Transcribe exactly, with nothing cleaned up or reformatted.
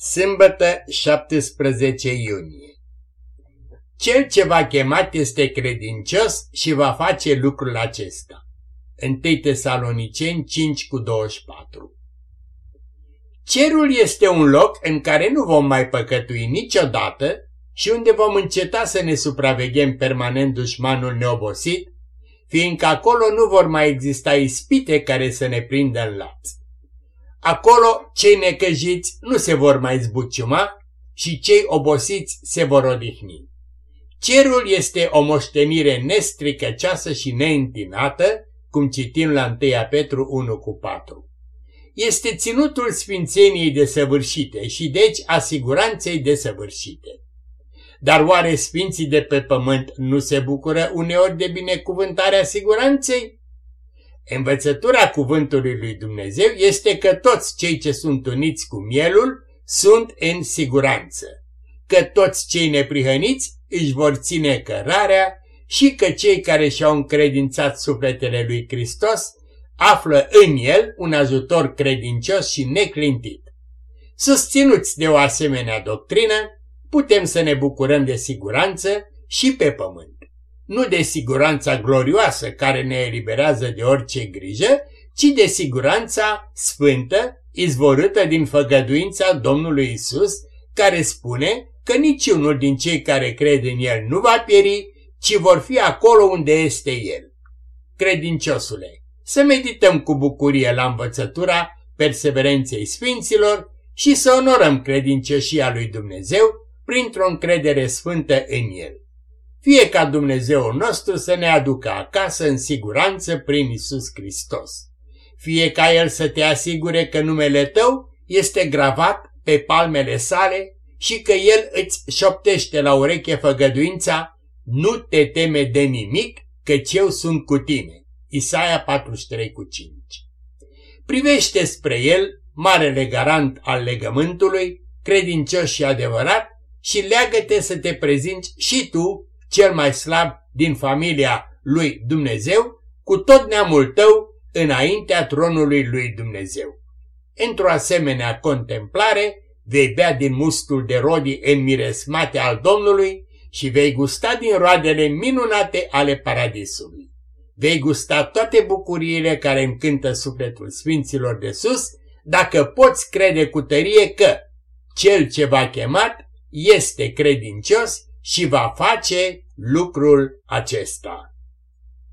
Sâmbătă, șaptesprezece iunie. Cel ce v-a chemat este credincios și va face lucrul acesta. întâi Tesaloniceni cinci cu douăzeci și patru. Cerul este un loc în care nu vom mai păcătui niciodată și unde vom înceta să ne supraveghem permanent dușmanul neobosit, fiindcă acolo nu vor mai exista ispite care să ne prindă în laț. Acolo cei necăjiți nu se vor mai zbuciuma și cei obosiți se vor odihni. Cerul este o moștenire nestricăcioasă și neîntinată, cum citim la întâi Petru unu cu patru. Este ținutul sfințeniei desăvârșite și deci a siguranței desăvârșite. Dar oare sfinții de pe pământ nu se bucură uneori de binecuvântarea siguranței? Învățătura cuvântului lui Dumnezeu este că toți cei ce sunt uniți cu mielul sunt în siguranță, că toți cei neprihăniți își vor ține cărarea și că cei care și-au încredințat sufletele lui Hristos află în el un ajutor credincios și neclintit. Susținuți de o asemenea doctrină, putem să ne bucurăm de siguranță și pe pământ. Nu de siguranța glorioasă care ne eliberează de orice grijă, ci de siguranța sfântă, izvorâtă din făgăduința Domnului Isus, care spune că niciunul din cei care cred în El nu va pieri, ci vor fi acolo unde este El. Credinciosule, să medităm cu bucurie la învățătura perseverenței sfinților și să onorăm credincioșia lui Dumnezeu printr-o încredere sfântă în El. Fie ca Dumnezeul nostru să ne aducă acasă în siguranță prin Isus Hristos. Fie ca El să te asigure că numele tău este gravat pe palmele sale și că El îți șoptește la ureche făgăduința: nu te teme de nimic, căci eu sunt cu tine. Isaia patruzeci și trei cu cinci. Privește spre El, marele garant al legământului, credincios și adevărat, și leagă-te să te prezinți și tu, cel mai slab din familia lui Dumnezeu, cu tot neamul tău înaintea tronului lui Dumnezeu. Într-o asemenea contemplare vei bea din mustul de rodii înmiresmate al Domnului și vei gusta din roadele minunate ale paradisului. Vei gusta toate bucuriile care încântă sufletul sfinților de sus, dacă poți crede cu tărie că Cel ce v-a chemat este credincios și va face lucrul acesta.